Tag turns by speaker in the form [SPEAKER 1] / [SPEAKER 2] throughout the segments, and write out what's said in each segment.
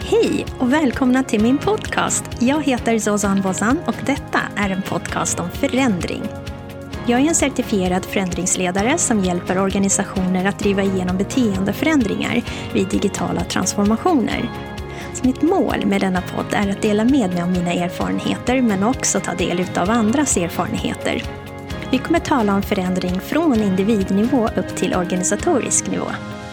[SPEAKER 1] Hej och välkomna till min podcast. Jag heter Zozan Bozan och detta är en podcast om förändring. Jag är en certifierad förändringsledare som hjälper organisationer att driva igenom beteendeförändringar vid digitala transformationer. Så mitt mål med denna podd är att dela med mig av mina erfarenheter men också ta del av andras erfarenheter. Vi kommer tala om förändring från individnivå upp till organisatorisk nivå.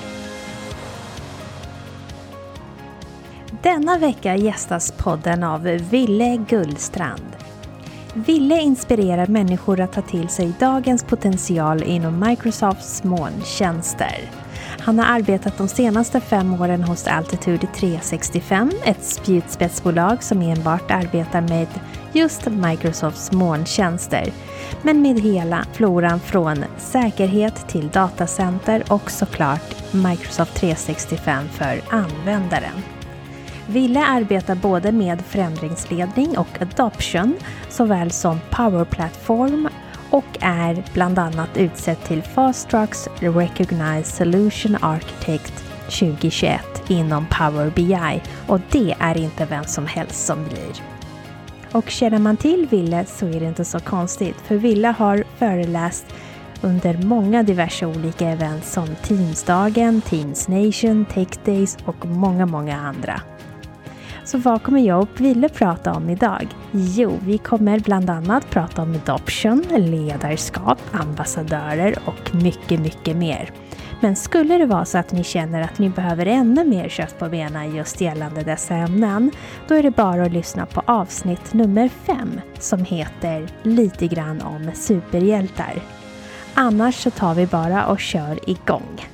[SPEAKER 1] Denna vecka gästas podden av Ville Gullstrand. Ville inspirerar människor att ta till sig dagens potential inom Microsofts molntjänster. Han har arbetat de senaste 5 åren hos Altitude 365, ett spjutspetsbolag som enbart arbetar med just Microsofts molntjänster. Men med hela floran från säkerhet till datacenter och såklart Microsoft 365 för användaren. Ville arbetar både med förändringsledning och adoption såväl som Power Platform och är bland annat utsedd till Fast Tracks Recognized Solution Architect 2021 inom Power BI, och det är inte vem som helst som blir. Och känner man till Ville så är det inte så konstigt, för Ville har föreläst under många diverse olika event som Teamsdagen, Teams Nation, Tech Days och många andra. Så vad kommer jag och Ville prata om idag? Jo, vi kommer bland annat prata om adoption, ledarskap, ambassadörer och mycket mer. Men skulle det vara så att ni känner att ni behöver ännu mer kött på benen just gällande dessa ämnen, då är det bara att lyssna på avsnitt nummer 5 som heter Lite grann om superhjältar. Annars så tar vi bara och kör igång.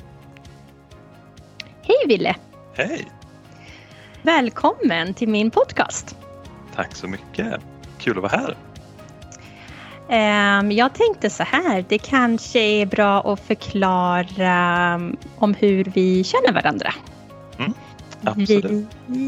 [SPEAKER 1] Hej Ville!
[SPEAKER 2] Hej!
[SPEAKER 1] Välkommen till min podcast.
[SPEAKER 2] Tack så mycket. Kul att vara här.
[SPEAKER 1] Jag tänkte så här, det kanske är bra att förklara om hur vi känner varandra.
[SPEAKER 2] Absolut.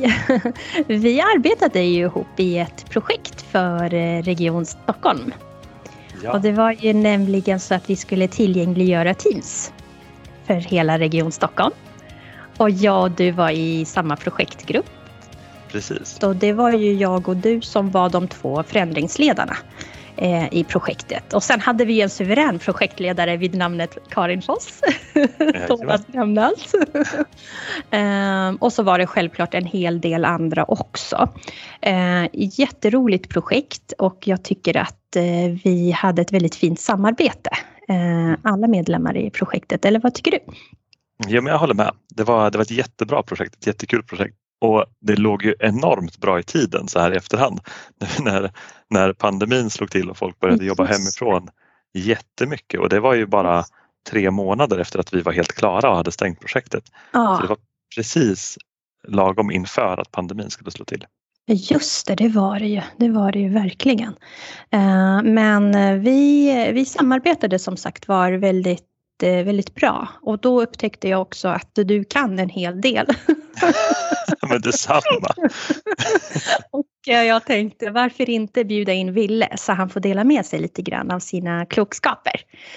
[SPEAKER 1] Vi arbetade ju ihop i ett projekt för Region Stockholm.
[SPEAKER 2] Ja.
[SPEAKER 1] Och det var ju nämligen så att vi skulle tillgängliggöra Teams för hela Region Stockholm. Och jag och du var i samma projektgrupp.
[SPEAKER 2] Precis.
[SPEAKER 1] Så det var ju jag och du som var de 2 förändringsledarna i projektet. Och sen hade vi en suverän projektledare vid namnet Karin Foss. Thomas nämnas. Och så var det självklart en hel del andra också. Jätteroligt projekt, och jag tycker att vi hade ett väldigt fint samarbete. Alla medlemmar i projektet, eller vad tycker du?
[SPEAKER 2] Ja, men jag håller med. Det var ett jättebra projekt, ett jättekul projekt. Och det låg ju enormt bra i tiden så här i efterhand. När pandemin slog till och folk började jobba hemifrån jättemycket. Och det var ju bara 3 månader efter att vi var helt klara och hade stängt projektet. Så det var precis lagom inför att pandemin skulle slå till.
[SPEAKER 1] Just det, det var det ju verkligen. Men vi samarbetade som sagt var väldigt bra, och då upptäckte jag också att du kan en hel del.
[SPEAKER 2] Men detsamma.
[SPEAKER 1] Och jag tänkte, varför inte bjuda in Ville så han får dela med sig lite grann av sina klokskaper.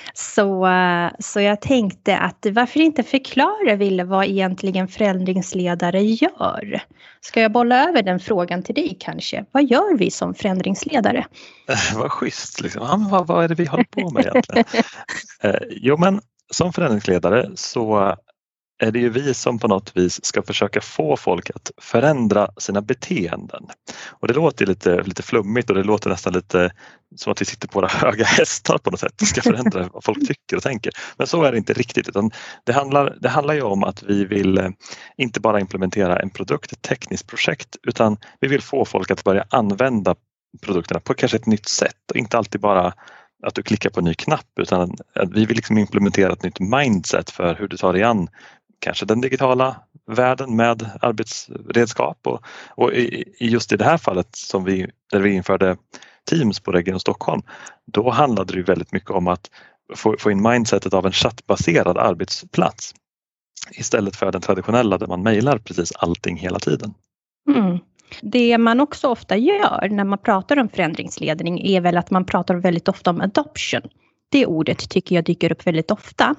[SPEAKER 1] Så jag tänkte att varför inte förklara, Ville, vad egentligen förändringsledare gör? Ska jag bolla över den frågan till dig kanske? Vad gör vi som förändringsledare?
[SPEAKER 2] Vad schysst liksom. Ja, vad är det vi håller på med egentligen? Jo, men som förändringsledare så är det ju vi som på något vis ska försöka få folk att förändra sina beteenden. Och det låter lite flummigt, och det låter nästan lite som att vi sitter på våra höga hästar på något sätt och ska förändra vad folk tycker och tänker. Men så är det inte riktigt, utan det handlar ju om att vi vill inte bara implementera en produkt, ett tekniskt projekt, utan vi vill få folk att börja använda produkterna på kanske ett nytt sätt, och inte alltid bara att du klickar på en ny knapp, utan att vi vill liksom implementera ett nytt mindset för hur du tar dig an kanske den digitala världen med arbetsredskap. Och just i det här fallet där vi införde Teams på Region Stockholm, då handlade det ju väldigt mycket om att få in mindsetet av en chattbaserad arbetsplats istället för den traditionella där man mejlar precis allting hela tiden.
[SPEAKER 1] Det man också ofta gör när man pratar om förändringsledning är väl att man pratar väldigt ofta om adoption. Det ordet tycker jag dyker upp väldigt ofta.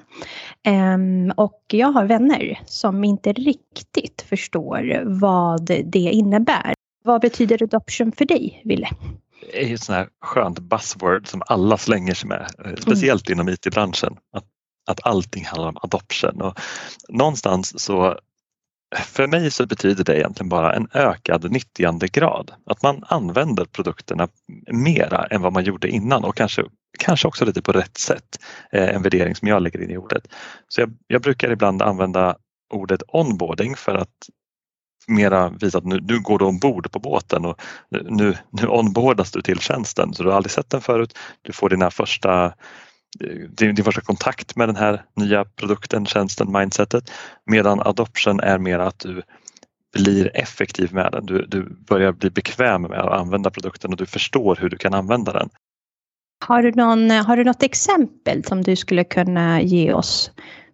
[SPEAKER 1] Och jag har vänner som inte riktigt förstår vad det innebär. Vad betyder adoption för dig, Ville?
[SPEAKER 2] Det är ju ett sån här skönt buzzword som alla slänger sig med, speciellt inom IT-branschen. Att allting handlar om adoption. Och någonstans så, för mig så betyder det egentligen bara en ökad nyttjandegrad. Att man använder produkterna mera än vad man gjorde innan och kanske också lite på rätt sätt. En värdering som jag lägger in i ordet. Så jag brukar ibland använda ordet onboarding för att mera visa att nu går du ombord på båten och nu onboardas du till tjänsten. Så du har aldrig sett den förut. Du får din första kontakt med den här nya produkten, tjänsten, mindsetet. Medan adoption är mer att du blir effektiv med den. Du börjar bli bekväm med att använda produkten och du förstår hur du kan använda den.
[SPEAKER 1] Har du något exempel som du skulle kunna ge oss?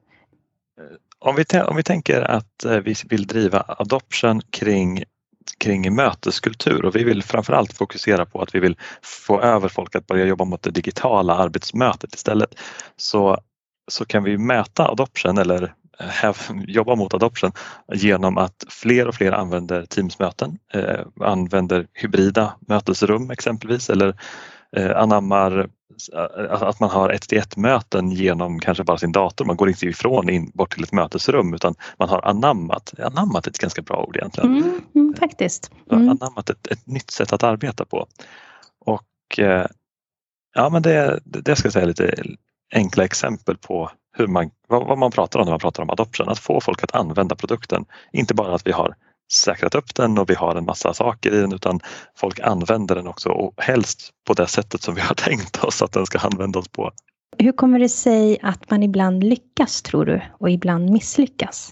[SPEAKER 2] Om vi tänker att vi vill driva adoption kring möteskultur och vi vill framförallt fokusera på att vi vill få över folk att börja jobba mot det digitala arbetsmötet istället, så kan vi mäta adoption eller jobba mot adoption genom att fler och fler använder Teams-möten, använder hybrida mötesrum exempelvis, eller anammar att man har 1-till-1-möten genom kanske bara sin dator. Man går inte ifrån bort till ett mötesrum utan man har anammat är ett ganska bra ord egentligen.
[SPEAKER 1] Faktiskt.
[SPEAKER 2] Anammat ett nytt sätt att arbeta på. Och ja, men det ska jag säga lite enkla exempel på vad man pratar om när man pratar om adoption. Att få folk att använda produkten. Inte bara att vi har säkrat upp den och vi har en massa saker i den, utan folk använder den också och helst på det sättet som vi har tänkt oss att den ska användas på.
[SPEAKER 1] Hur kommer det sig att man ibland lyckas, tror du, och ibland misslyckas?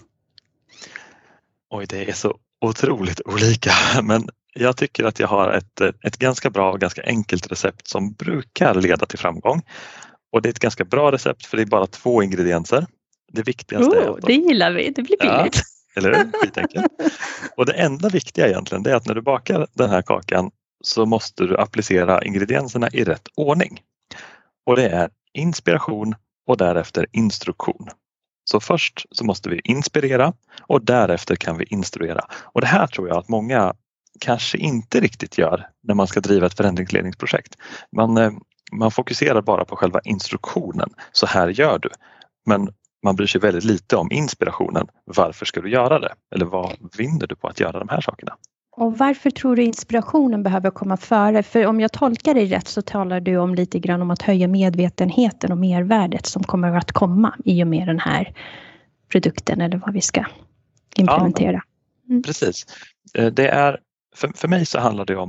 [SPEAKER 2] Oj, det är så otroligt olika, men jag tycker att jag har ett ganska bra och ganska enkelt recept som brukar leda till framgång. Och det är ett ganska bra recept för det är bara 2 ingredienser. Det viktigaste är att
[SPEAKER 1] det gillar vi, det blir billigt.
[SPEAKER 2] Ja, eller hur? Skitenkelt. Och det enda viktiga egentligen det är att när du bakar den här kakan så måste du applicera ingredienserna i rätt ordning. Och det är inspiration och därefter instruktion. Så först så måste vi inspirera och därefter kan vi instruera. Och det här tror jag att många kanske inte riktigt gör när man ska driva ett förändringsledningsprojekt. Man fokuserar bara på själva instruktionen. Så här gör du. Men man bryr sig väldigt lite om inspirationen. Varför ska du göra det? Eller vad vinner du på att göra de här sakerna?
[SPEAKER 1] Och varför tror du inspirationen behöver komma före? För om jag tolkar dig rätt så talar du om lite grann om att höja medvetenheten och mervärdet som kommer att komma i och med den här produkten eller vad vi ska implementera.
[SPEAKER 2] Ja, precis. Det är, för mig så handlar det om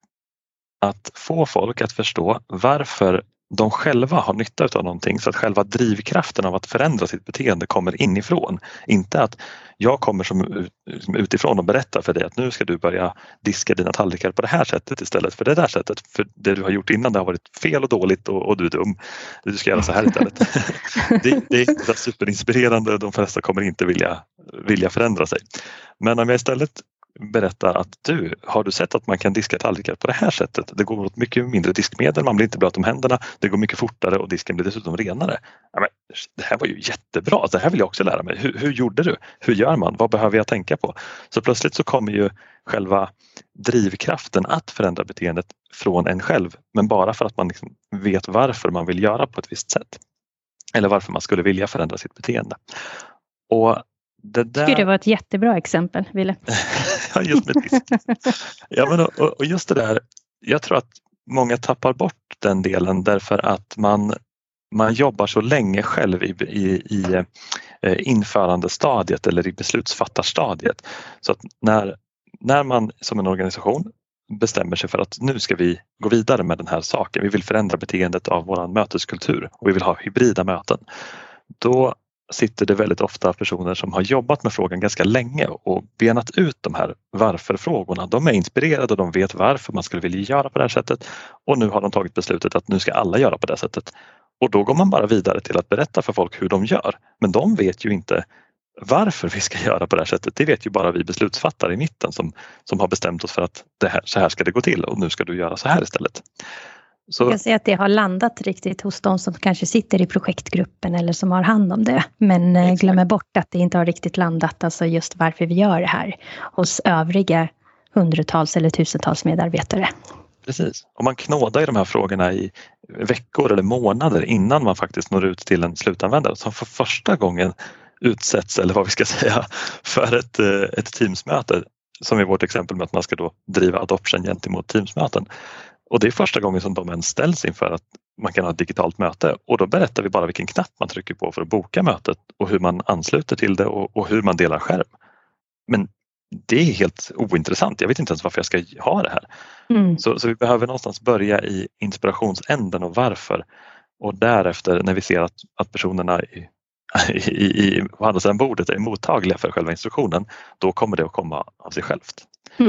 [SPEAKER 2] att få folk att förstå varför de själva har nytta av någonting, så att själva drivkraften av att förändra sitt beteende kommer inifrån. Inte att jag kommer som utifrån och berättar för dig att nu ska du börja diska dina tallrikar på det här sättet istället för det där sättet. För det du har gjort innan det har varit fel och dåligt och du är dum. Du ska göra så här istället. Det är superinspirerande och de flesta kommer inte vilja förändra sig. Men om jag istället berättar att har du sett att man kan diska tallrikar på det här sättet? Det går åt mycket mindre diskmedel, man blir inte blöt om händerna, det går mycket fortare och disken blir dessutom renare. Ja, men det här var ju jättebra, det här vill jag också lära mig. Hur gjorde du? Hur gör man? Vad behöver jag tänka på? Så plötsligt så kommer ju själva drivkraften att förändra beteendet från en själv, men bara för att man liksom vet varför man vill göra på ett visst sätt. Eller varför man skulle vilja förändra sitt beteende. Och det
[SPEAKER 1] var ett jättebra exempel, Ville.
[SPEAKER 2] Ja, just med disk. Ja, men och just det där, jag tror att många tappar bort den delen därför att man jobbar så länge själv i införandestadiet eller i beslutsfattarstadiet. Så att när man som en organisation bestämmer sig för att nu ska vi gå vidare med den här saken, vi vill förändra beteendet av vår möteskultur och vi vill ha hybrida möten, då sitter det väldigt ofta personer som har jobbat med frågan ganska länge och benat ut de här varför-frågorna. De är inspirerade och de vet varför man skulle vilja göra på det här sättet och nu har de tagit beslutet att nu ska alla göra på det här sättet. Och då går man bara vidare till att berätta för folk hur de gör. Men de vet ju inte varför vi ska göra på det här sättet. Det vet ju bara vi beslutsfattare i mitten som har bestämt oss för att så här ska det gå till och nu ska du göra så här istället.
[SPEAKER 1] Jag kan säga att det har landat riktigt hos de som kanske sitter i projektgruppen eller som har hand om det. Men glömmer bort att det inte har riktigt landat, alltså just varför vi gör det här, hos övriga hundratals eller tusentals medarbetare.
[SPEAKER 2] Precis. Och man knådar i de här frågorna i veckor eller månader innan man faktiskt når ut till en slutanvändare som för första gången utsätts, eller vad vi ska säga, för ett Teamsmöte, som i vårt exempel med att man ska då driva adoption gentemot Teamsmöten. Och det är första gången som de ens ställs inför att man kan ha ett digitalt möte, och då berättar vi bara vilken knapp man trycker på för att boka mötet och hur man ansluter till det och hur man delar skärm. Men det är helt ointressant. Jag vet inte ens varför jag ska ha det här. Så vi behöver någonstans börja i inspirationsänden och varför. Och därefter när vi ser att personerna på andra sidan bordet är mottagliga för själva instruktionen, då kommer det att komma av sig självt.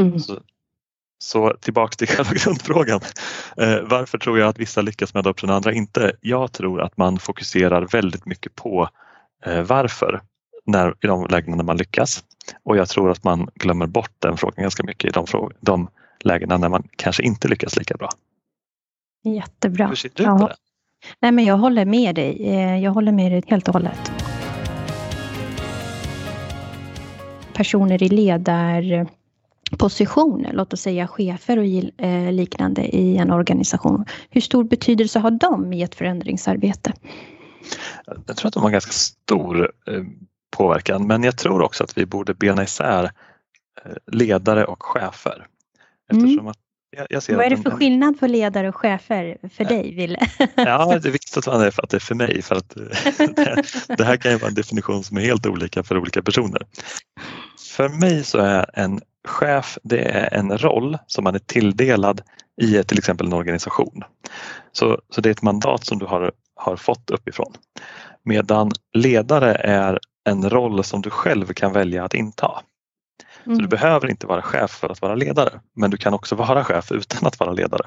[SPEAKER 2] Så tillbaka till själva grundfrågan. Varför tror jag att vissa lyckas med adoption och andra inte? Jag tror att man fokuserar väldigt mycket på varför i de lägena när man lyckas. Och jag tror att man glömmer bort den frågan ganska mycket i de lägena när man kanske inte lyckas lika bra.
[SPEAKER 1] Jättebra.
[SPEAKER 2] Hur ser du på det?
[SPEAKER 1] Nej, men jag håller med dig. Jag håller med dig helt och hållet. Personer i ledarpositioner, låt oss säga chefer och liknande i en organisation. Hur stor betydelse har de i ett förändringsarbete?
[SPEAKER 2] Jag tror att de har ganska stor påverkan, men jag tror också att vi borde bena isär ledare och chefer. Eftersom att jag ser
[SPEAKER 1] vad är det för skillnad på ledare och chefer för dig, Ville?
[SPEAKER 2] Ja, det är viktigt att det är för mig, för att det här kan ju vara en definition som är helt olika för olika personer. För mig så är en chef, det är en roll som man är tilldelad i till exempel en organisation. Så det är ett mandat som du har fått uppifrån. Medan ledare är en roll som du själv kan välja att inta. Så du behöver inte vara chef för att vara ledare, men du kan också vara chef utan att vara ledare.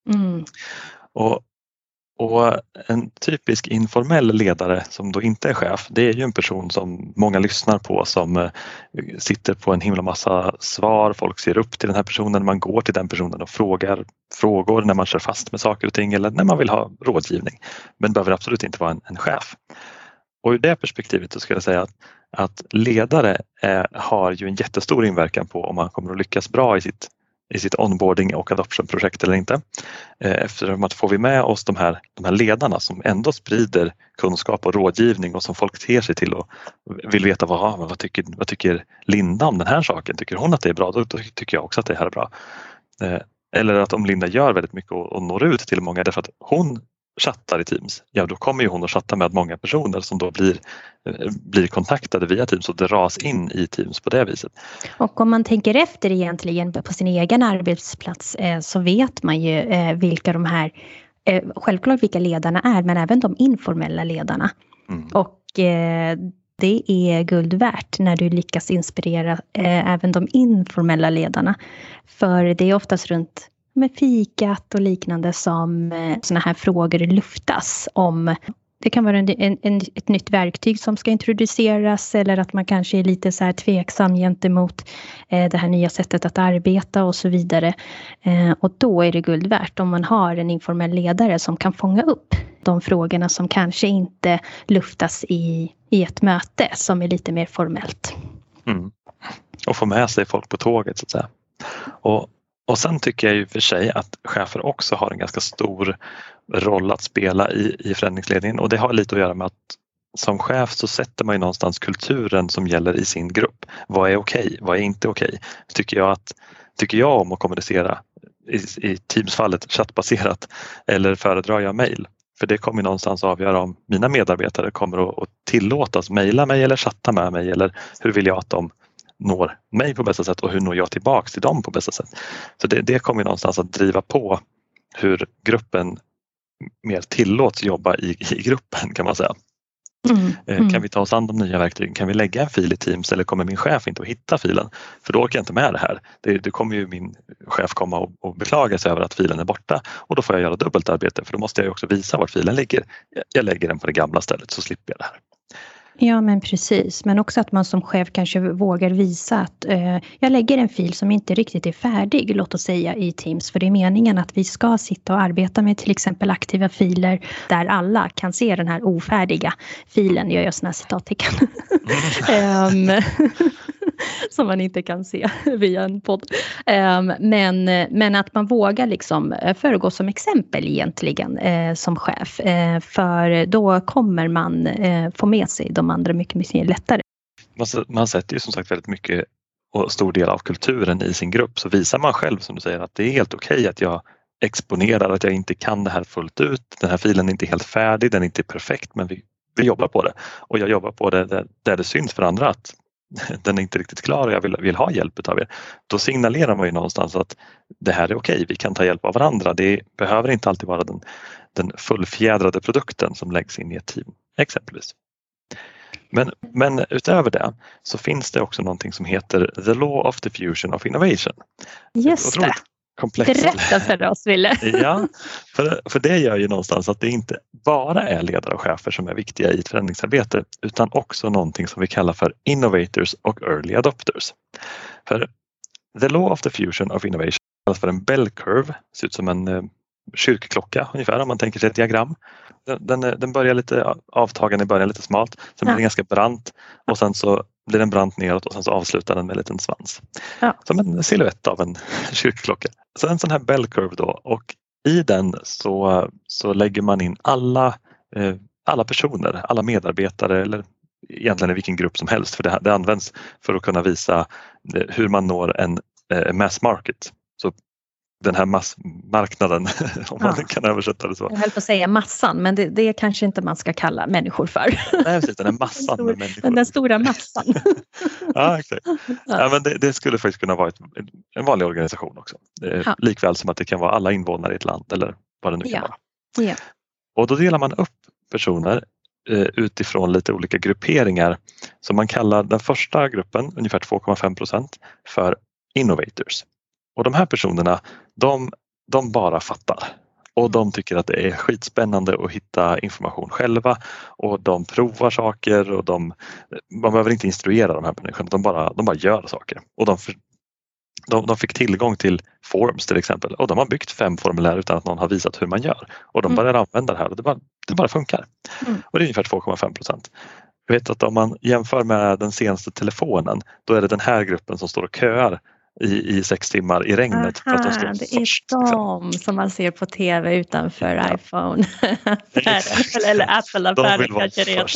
[SPEAKER 2] Och en typisk informell ledare som då inte är chef, det är ju en person som många lyssnar på, som sitter på en himla massa svar. Folk ser upp till den här personen, man går till den personen och frågar frågor när man kör fast med saker och ting eller när man vill ha rådgivning. Men behöver absolut inte vara en chef. Och ur det perspektivet så ska jag säga att ledare har ju en jättestor inverkan på om man kommer att lyckas bra i sitt onboarding och adoption-projekt eller inte. Eftersom att får vi med oss de här ledarna som ändå sprider kunskap och rådgivning och som folk ser sig till och vill veta vad tycker Linda om den här saken? Tycker hon att det är bra? Då tycker jag också att det här är bra. Eller att om Linda gör väldigt mycket och når ut till många därför att hon chattar i Teams, ja då kommer ju hon att chatta med många personer som då blir kontaktade via Teams och dras in i Teams på det viset.
[SPEAKER 1] Och om man tänker efter egentligen på sin egen arbetsplats så vet man ju vilka de här, självklart vilka ledarna är, men även de informella ledarna. Och det är guld värt när du lyckas inspirera även de informella ledarna. För det är oftast runt med fikat och liknande som såna här frågor luftas om. Det kan vara ett nytt verktyg som ska introduceras eller att man kanske är lite så här tveksam gentemot det här nya sättet att arbeta och så vidare. Och då är det guld värt om man har en informell ledare som kan fånga upp de frågorna som kanske inte luftas i ett möte som är lite mer formellt.
[SPEAKER 2] Och få med sig folk på tåget så att säga. Och sen tycker jag ju för sig att chefer också har en ganska stor roll att spela i förändringsledningen, och det har lite att göra med att som chef så sätter man ju någonstans kulturen som gäller i sin grupp. Vad är okej? Vad är inte okej? Tycker jag om att kommunicera i Teams-fallet chattbaserat eller föredrar jag mejl? För det kommer någonstans avgöra om mina medarbetare kommer att tillåtas mejla mig eller chatta med mig, eller hur vill jag att de når mig på bästa sätt och hur når jag tillbaks till dem på bästa sätt. Så det kommer någonstans att driva på hur gruppen mer tillåts jobba i gruppen, kan man säga. Kan vi ta oss an de nya verktygen? Kan vi lägga en fil i Teams eller kommer min chef inte att hitta filen? För då orkar jag inte med det här. Det kommer ju min chef komma och beklaga sig över att filen är borta, och då får jag göra dubbelt arbete, för då måste jag ju också visa vart filen ligger. Jag lägger den på det gamla stället så slipper jag det här.
[SPEAKER 3] Ja, men precis. Men också att man som chef kanske vågar visa att jag lägger en fil som inte riktigt är färdig, låt oss säga, i Teams. För det är meningen att vi ska sitta och arbeta med till exempel aktiva filer där alla kan se den här ofärdiga filen. Jag gör såna här citattecken. Som man inte kan se via en podd. Men att man vågar liksom föregå som exempel egentligen som chef. För då kommer man få med sig de andra mycket lättare.
[SPEAKER 2] Man sätter ju som sagt väldigt mycket och stor del av kulturen i sin grupp. Så visar man själv, som du säger, att det är helt okej att jag exponerar att jag inte kan det här fullt ut. Den här filen är inte helt färdig, den är inte perfekt, men vi jobbar på det. Och jag jobbar på det där det syns för andra att den är inte riktigt klar och jag vill ha hjälp av er. Då signalerar man ju någonstans att det här är okej, vi kan ta hjälp av varandra. Det behöver inte alltid vara den fullfjädrade produkten som läggs in i ett team, exempelvis. Men utöver det så finns det också någonting som heter The Law of Diffusion of Innovation.
[SPEAKER 3] Just det.
[SPEAKER 2] Komplext.
[SPEAKER 3] Berätta för oss, Ville.
[SPEAKER 2] Ja, för det gör ju någonstans att det inte bara är ledare och chefer som är viktiga i ett förändringsarbete, utan också någonting som vi kallar för innovators och early adopters. För The Law of Diffusion of Innovation kallas för en bell curve, ser ut som en kyrkklocka ungefär om man tänker sig ett diagram. Den börjar lite avtagande i början, lite smalt, sen blir den ganska brant och sen så blir den brant neråt och sen så avslutar den med en liten svans. Ja. Som en silhuett av en kyrkklocka. Så en sån här bell curve då, och i den så lägger man in alla personer, alla medarbetare eller egentligen i vilken grupp som helst, för det används för att kunna visa hur man når en mass market. Så den här massmarknaden, om man kan översätta det så.
[SPEAKER 3] Jag höll på att säga massan, men det kanske inte man ska kalla människor för.
[SPEAKER 2] Nej, precis, den här massan med människor.
[SPEAKER 3] Den stora massan.
[SPEAKER 2] Ja, exakt. Ja, men det skulle faktiskt kunna vara en vanlig organisation också. Likväl som att det kan vara alla invånare i ett land eller vad det nu kan vara.
[SPEAKER 3] Ja.
[SPEAKER 2] Och då delar man upp personer utifrån lite olika grupperingar. Så man kallar den första gruppen, ungefär 2,5%, för innovators. Och de här personerna, de bara fattar. Och de tycker att det är skitspännande att hitta information själva. Och de provar saker och man behöver inte instruera de här människorna. De bara gör saker. Och de fick tillgång till Forms till exempel. Och de har byggt 5 formulär utan att någon har visat hur man gör. Och de börjar använda det här och det bara funkar. Och det är ungefär 2,5%. Jag vet att om man jämför med den senaste telefonen, då är det den här gruppen som står och köar i 6 timmar i regnet. För att de ska
[SPEAKER 3] det först, är de som man ser på tv utanför iPhone eller Apple-affären kanske redan.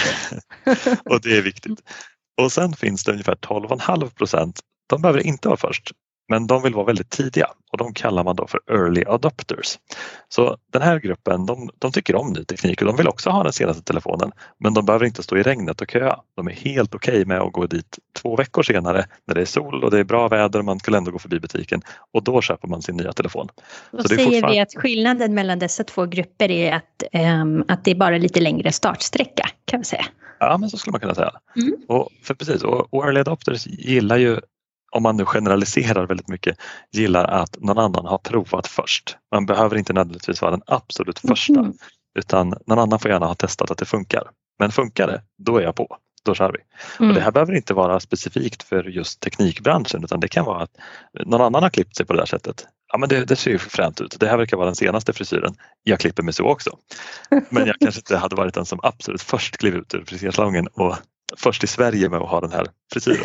[SPEAKER 2] Och det är viktigt. Och sen finns det ungefär 12,5%. De behöver inte vara först, men de vill vara väldigt tidiga och de kallar man då för early adopters. Så den här gruppen, de tycker om ny teknik och de vill också ha den senaste telefonen, men de behöver inte stå i regnet och köa. De är helt okej med att gå dit 2 veckor senare när det är sol och det är bra väder och man skulle ändå gå förbi butiken och då köper man sin nya telefon.
[SPEAKER 3] Då säger vi att skillnaden mellan dessa 2 grupper är att det är bara lite längre startsträcka, kan vi säga.
[SPEAKER 2] Ja, men så skulle man kunna säga. Och early adopters gillar ju, om man nu generaliserar väldigt mycket, gillar att någon annan har provat först. Man behöver inte nödvändigtvis vara den absolut första, utan någon annan får gärna ha testat att det funkar. Men funkar det, då är jag på. Då kör vi. Och det här behöver inte vara specifikt för just teknikbranschen, utan det kan vara att någon annan har klippt sig på det där sättet. Ja, men det ser ju fränt ut. Det här verkar vara den senaste frisyren. Jag klipper mig så också. Men jag kanske inte hade varit den som absolut först klev ut ur frisörsalongen och först i Sverige med att ha den här frisyren.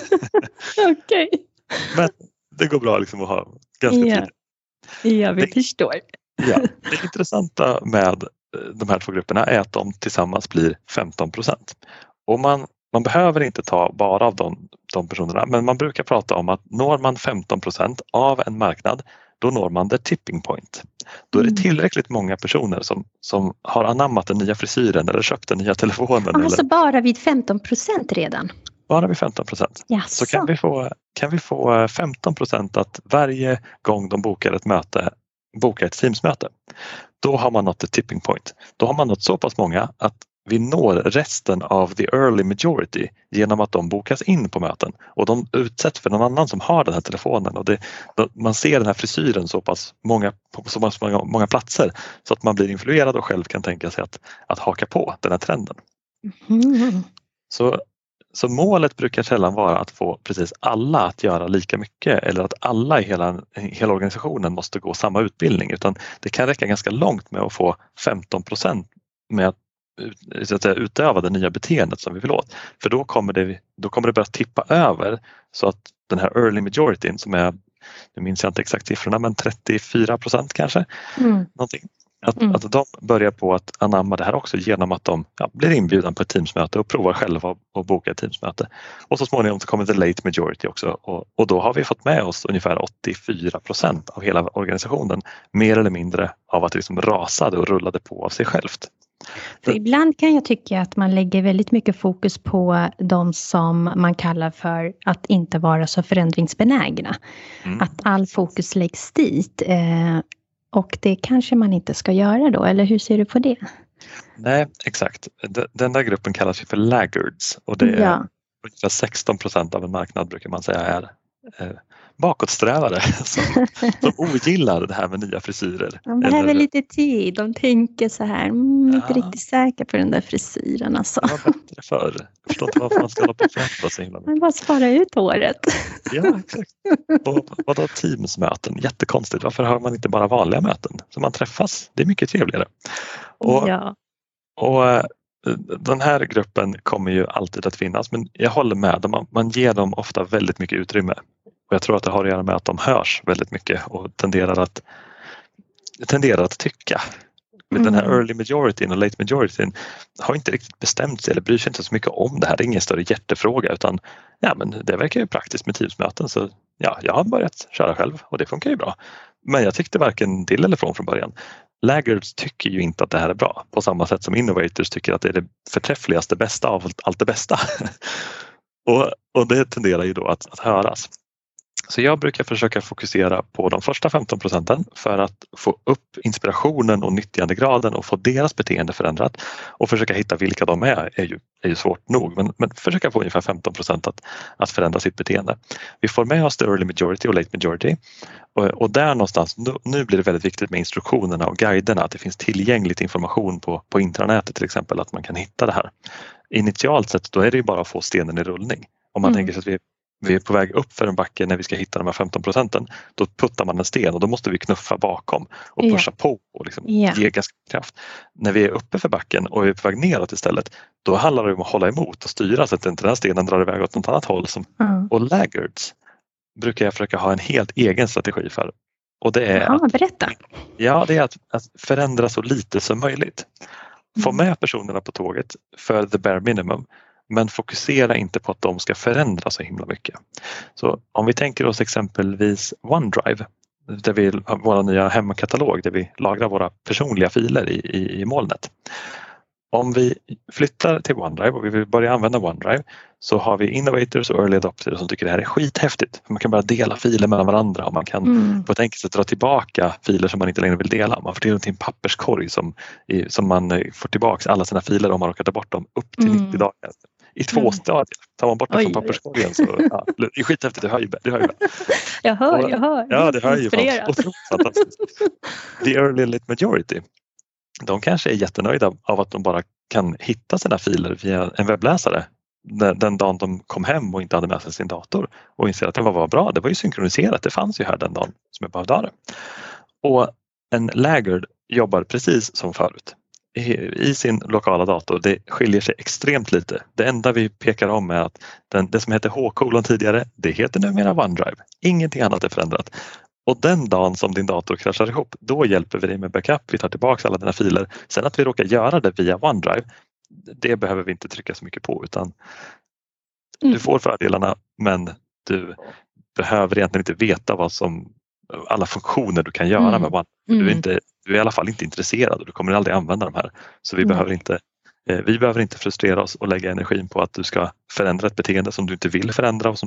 [SPEAKER 3] Okej.
[SPEAKER 2] Men det går bra liksom att ha ganska tidigt.
[SPEAKER 3] Ja, vi förstår.
[SPEAKER 2] Ja, det intressanta med de här 2 grupperna är att de tillsammans blir 15%. Och man behöver inte ta bara av de personerna, men man brukar prata om att når man 15% av en marknad, då når man the tipping point. Då är det tillräckligt många personer som har anammat den nya frisyren eller köpt den nya telefonen.
[SPEAKER 3] Alltså bara vid 15% redan?
[SPEAKER 2] Bara vid 15%.
[SPEAKER 3] Jaså.
[SPEAKER 2] Så kan vi få 15% att varje gång de bokar ett Teamsmöte, då har man nått ett tipping point. Då har man nått så pass många att vi når resten av the early majority genom att de bokas in på möten och de utsätts för någon annan som har den här telefonen och man ser den här frisyren på så många platser så att man blir influerad och själv kan tänka sig att haka på den här trenden. Så målet brukar sällan vara att få precis alla att göra lika mycket eller att alla i hela organisationen måste gå samma utbildning, utan det kan räcka ganska långt med att få 15% med att utöva det nya beteendet som vi vill åt. För då kommer det börja tippa över så att den här early majority som är, nu minns jag inte exakt siffrorna, men 34% kanske. Någonting. Att de börjar på att anamma det här också genom att de blir inbjudna på ett teamsmöte och provar själva att boka ett teamsmöte. Och så småningom så kommer the late majority också, och då har vi fått med oss ungefär 84% av hela organisationen, mer eller mindre av att det liksom rasade och rullade på av sig självt.
[SPEAKER 3] För ibland kan jag tycka att man lägger väldigt mycket fokus på de som man kallar för att inte vara så förändringsbenägna. Att all fokus läggs dit. Och det kanske man inte ska göra då, eller hur ser du på det?
[SPEAKER 2] Nej, exakt. Den där gruppen kallas för laggards, och det är ungefär 16% av en marknad brukar man säga är bakåtsträvare som ogillar det här med nya frisyrer.
[SPEAKER 3] De behöver lite tid, de tänker så här, inte riktigt säker på den där frisyren alltså.
[SPEAKER 2] Det var bättre förr. Jag förstår inte varför man ska hålla på och förändra sig.
[SPEAKER 3] Man bara spara ut håret.
[SPEAKER 2] Ja, exakt. Och vadå teamsmöten? Jättekonstigt. Varför har man inte bara vanliga möten? Så man träffas. Det är mycket trevligare. Och den här gruppen kommer ju alltid att finnas, men jag håller med. Man ger dem ofta väldigt mycket utrymme. Och jag tror att det har att göra med att de hörs väldigt mycket och tenderar att tycka. Den här early majority och late majority har inte riktigt bestämt sig eller bryr sig inte så mycket om det här. Det är ingen större hjärtefråga, utan men det verkar ju praktiskt med teamsmöten, så jag har börjat köra själv och det funkar ju bra. Men jag tyckte varken till eller från början. Laggards tycker ju inte att det här är bra, på samma sätt som innovators tycker att det är det förträffligaste bästa av allt det bästa. och det tenderar ju då att höras. Så jag brukar försöka fokusera på de första 15% för att få upp inspirationen och nyttjandegraden och få deras beteende förändrat, och försöka hitta vilka de är ju svårt nog, men försöka få ungefär 15% att förändra sitt beteende. Vi får med oss the early majority och late majority, och där någonstans, nu blir det väldigt viktigt med instruktionerna och guiderna, att det finns tillgängligt information på intranätet till exempel, att man kan hitta det här. Initialt sett då är det ju bara att få stenen i rullning. Om man tänker sig att vi är på väg upp för en backe när vi ska hitta de här 15%, då puttar man en sten och då måste vi knuffa bakom och pusha på och liksom ge ganska kraft. När vi är uppe för backen och vi är på väg neråt istället, då handlar det om att hålla emot och styra så att inte den här stenen drar iväg åt något annat håll. Och laggards brukar jag försöka ha en helt egen strategi för. Och det är
[SPEAKER 3] berätta.
[SPEAKER 2] Ja, det är att förändra så lite som möjligt. Få med personerna på tåget för the bare minimum, men fokusera inte på att de ska förändra så himla mycket. Så om vi tänker oss exempelvis OneDrive, där vi har vår nya hemmakatalog där vi lagrar våra personliga filer i molnet. Om vi flyttar till OneDrive och vi vill börja använda OneDrive, så har vi innovators och early adopters som tycker det här är skithäftigt. Man kan bara dela filer mellan varandra och man kan på ett enkelt sätt dra tillbaka filer som man inte längre vill dela. Man får till en papperskorg som man får tillbaka alla sina filer om man råkar ta bort dem upp till 90 dagar. I 2 stadier. Tar man bort det från papperskorgen så det är skithäftigt, det hör ju.
[SPEAKER 3] Jag hör.
[SPEAKER 2] Ja, det hör ju. Otroligt fantastiskt. The early late majority, de kanske är jättenöjda av att de bara kan hitta sina filer via en webbläsare den dagen de kom hem och inte hade med sig sin dator, och inser att det var bra, det var ju synkroniserat, det fanns ju här den dagen som jag behövde ha det. Och en laggard jobbar precis som förut i sin lokala dator. Det skiljer sig extremt lite. Det enda vi pekar om är att det som hette H-kolon tidigare, det heter numera OneDrive. Ingenting annat är förändrat. Och den dagen som din dator kraschar ihop, då hjälper vi dig med backup. Vi tar tillbaka alla dina filer. Sen att vi råkar göra det via OneDrive, det behöver vi inte trycka så mycket på, utan du får fördelarna, men du behöver egentligen inte veta alla funktioner du kan göra med OneDrive. Du är i alla fall inte intresserad och du kommer aldrig använda de här. Så vi behöver inte frustrera oss och lägga energin på att du ska förändra ett beteende som du inte vill förändra och som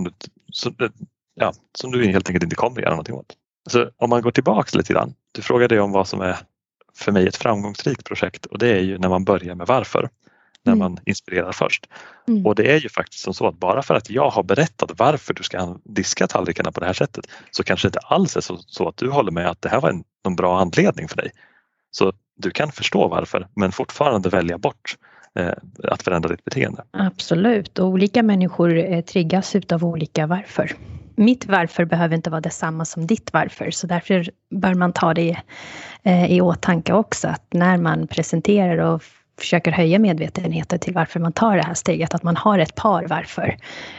[SPEAKER 2] du helt enkelt inte kommer göra någonting åt. Så om man går tillbaka lite grann, du frågade om vad som är för mig ett framgångsrikt projekt, och det är ju när man börjar med varför. När man inspirerar först. Och det är ju faktiskt som så att bara för att jag har berättat varför du ska diska tallrikarna på det här sättet, så kanske det inte alls är så att du håller med att det här var en bra anledning för dig. Så du kan förstå varför, men fortfarande välja bort att förändra ditt beteende.
[SPEAKER 3] Absolut, och olika människor triggas utav olika varför. Mitt varför behöver inte vara detsamma som ditt varför, så därför bör man ta det i åtanke också, att när man presenterar och försöker höja medvetenheten till varför man tar det här steget, att man har ett par varför.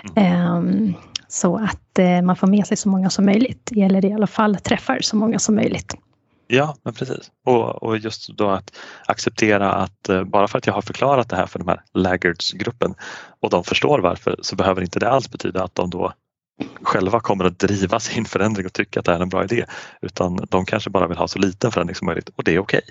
[SPEAKER 3] Så att man får med sig så många som möjligt, eller i alla fall träffar så många som möjligt.
[SPEAKER 2] Ja, men precis. Och just då att acceptera att bara för att jag har förklarat det här för de här laggards-gruppen och de förstår varför, så behöver inte det alls betyda att de då själva kommer att driva sin förändring och tycka att det är en bra idé, utan de kanske bara vill ha så liten förändring som möjligt, och det är okej.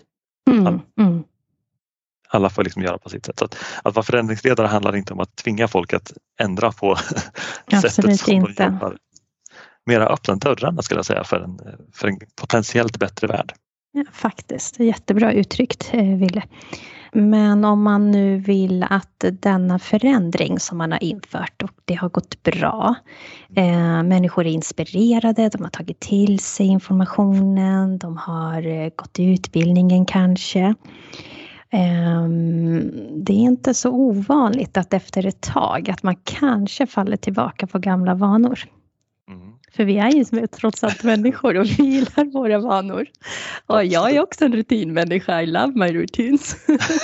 [SPEAKER 2] Alla får liksom göra på sitt sätt. Så att vara förändringsledare handlar inte om att tvinga folk att ändra på sättet som de jobbar. Mera öppna dörrarna, skulle jag säga, för en potentiellt bättre värld.
[SPEAKER 3] Ja, faktiskt, jättebra uttryckt, Ville. Men om man nu vill att denna förändring som man har infört och det har gått bra, människor är inspirerade, de har tagit till sig informationen, de har gått utbildningen kanske. Det är inte så ovanligt att efter ett tag att man kanske faller tillbaka på gamla vanor. För vi är ju trots allt människor och vi gillar våra vanor. Och jag är också en rutinmänniska, I love my routines.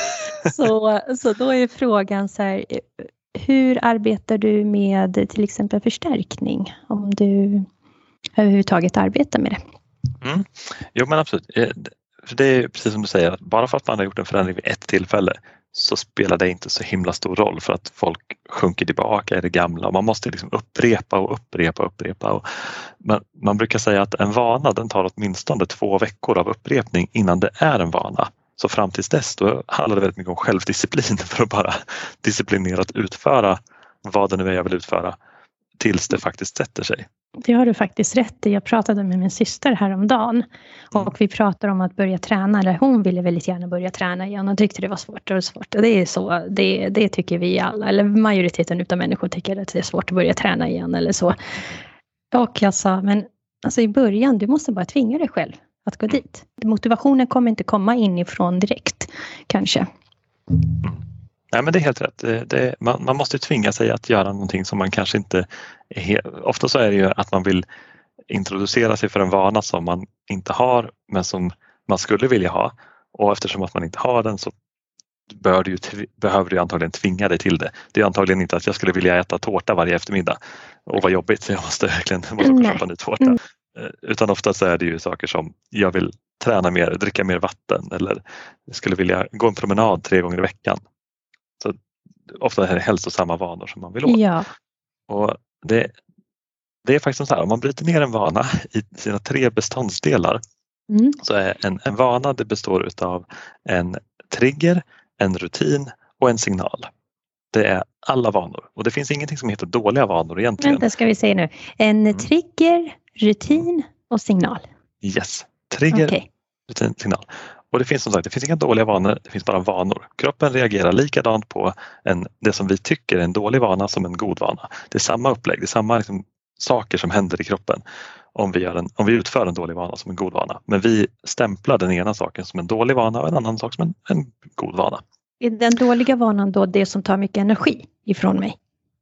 [SPEAKER 3] så då är frågan så här, hur arbetar du med till exempel förstärkning? Om du överhuvudtaget arbetar med det.
[SPEAKER 2] Jo, men absolut. För det är precis som du säger, att bara för att man har gjort en förändring vid ett tillfälle så spelar det inte så himla stor roll, för att folk sjunker tillbaka i det gamla och man måste liksom upprepa. Och man brukar säga att en vana, den tar åtminstone 2 veckor av upprepning innan det är en vana. Så fram tills dess då handlar det väldigt mycket om självdisciplin för att bara disciplinerat utföra vad det nu är jag vill utföra tills det faktiskt sätter sig.
[SPEAKER 3] Det har du faktiskt rätt i. Jag pratade med min syster häromdagen och vi pratade om att börja träna. Eller hon ville väldigt gärna börja träna igen och tyckte det var svårt. Och det är så, det tycker vi alla. Eller majoriteten utav människor tycker att det är svårt att börja träna igen eller så. Och jag sa, men alltså i början, du måste bara tvinga dig själv att gå dit. Motivationen kommer inte komma inifrån direkt, kanske.
[SPEAKER 2] Nej, men det är helt rätt. Man måste tvinga sig att göra någonting som man kanske inte ofta så är det ju att man vill introducera sig för en vana som man inte har men som man skulle vilja ha, och eftersom att man inte har den så behöver du antagligen tvinga dig till det. Det är antagligen inte att jag skulle vilja äta tårta varje eftermiddag och vad jobbigt, så jag måste verkligen köpa en ny tårta. Utan ofta så är det ju saker som jag vill träna mer, dricka mer vatten, eller jag skulle vilja gå en promenad 3 gånger i veckan. Så ofta är det hälsosamma vanor som man vill åt.
[SPEAKER 3] Ja.
[SPEAKER 2] Och det är faktiskt så här, om man bryter ner en vana i sina 3 beståndsdelar så är en vana, det består utav en trigger, en rutin och en signal. Det är alla vanor. Och det finns ingenting som heter dåliga vanor egentligen.
[SPEAKER 3] Vänta, ska vi säga nu. En trigger, rutin och signal.
[SPEAKER 2] Yes. Trigger, rutin, signal. Och det finns som sagt, det finns inga dåliga vanor, det finns bara vanor. Kroppen reagerar likadant på det som vi tycker är en dålig vana som en god vana. Det är samma upplägg, det är samma liksom saker som händer i kroppen om vi utför en dålig vana som en god vana. Men vi stämplar den ena saken som en dålig vana och en annan sak som en god vana.
[SPEAKER 3] Är den dåliga vanan då det som tar mycket energi ifrån mig?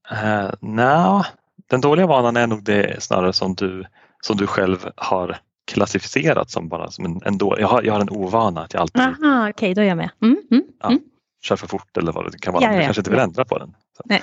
[SPEAKER 2] Nej, den dåliga vanan är nog det snarare som du själv har klassificerat som bara som en dålig. Jag har en ovana att jag alltid...
[SPEAKER 3] Okej, då är jag med.
[SPEAKER 2] Kör för fort eller vad det kan vara. Jag kanske inte vill ändra på den.
[SPEAKER 3] Nej.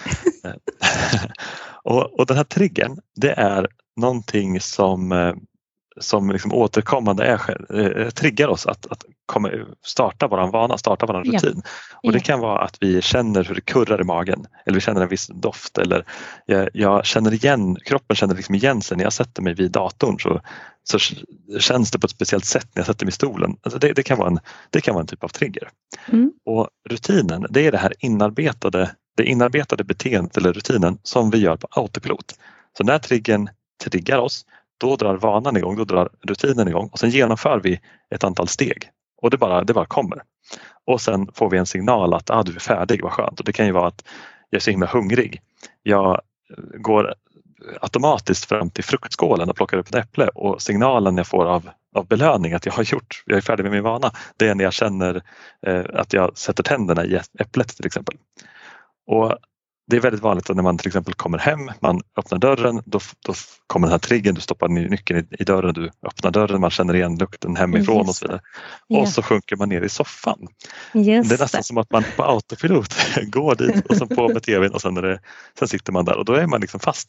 [SPEAKER 2] och den här triggern, det är någonting som liksom återkommande triggar oss att starta våran vana, starta våran rutin. Och det kan vara att vi känner hur det kurrar i magen, eller vi känner en viss doft, eller jag känner igen, kroppen känner liksom igen sig när jag sätter mig vid datorn, så känns det på ett speciellt sätt när jag sätter mig i stolen. Alltså det kan vara en typ av trigger. Och rutinen, det är det här inarbetade beteendet eller rutinen som vi gör på autopilot. Så när triggern triggar oss, då drar vanan igång, då drar rutinen igång och sen genomför vi ett antal steg. Och det bara kommer. Och sen får vi en signal att du är färdig, vad skönt. Och det kan ju vara att jag är så himla hungrig. Jag går automatiskt fram till fruktskålen och plockar upp ett äpple, och signalen jag får av belöning att jag är färdig med min vana, det är när jag känner att jag sätter tänderna i äpplet till exempel. Och det är väldigt vanligt när man till exempel kommer hem, man öppnar dörren, då kommer den här triggern, du stoppar nyckeln i dörren, du öppnar dörren, man känner igen lukten hemifrån och så vidare. Och så sjunker man ner i soffan. Det är nästan som att man på autopilot går dit och så på med tvn, och sen sitter man där och då är man liksom fast.